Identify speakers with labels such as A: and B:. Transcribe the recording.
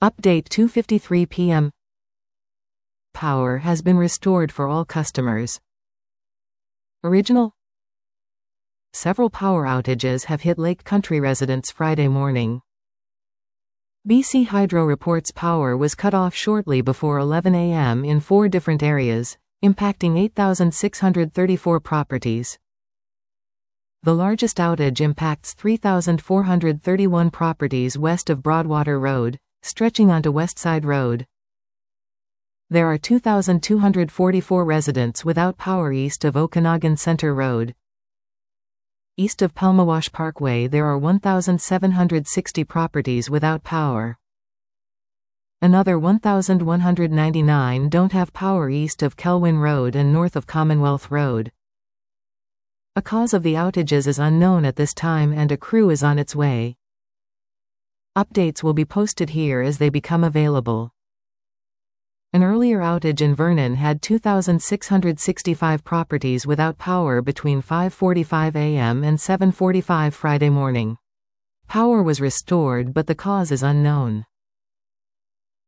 A: Update 2:53 p.m. Power has been restored for all customers. Original. Several power outages have hit Lake Country residents Friday morning. BC Hydro reports power was cut off shortly before 11 a.m. in 4 different areas, impacting 8,634 properties. The largest outage impacts 3,431 properties west of Broadwater Road, stretching onto Westside Road. There are 2,244 residents without power east of Okanagan Center Road. East of Pelmawash Parkway there are 1,760 properties without power. Another 1,199 don't have power east of Kelwyn Road and north of Commonwealth Road. A cause of the outages is unknown at this time and a crew is on its way. Updates will be posted here as they become available. An earlier outage in Vernon had 2,665 properties without power between 5:45 a.m. and 7:45 Friday morning. Power was restored but the cause is unknown.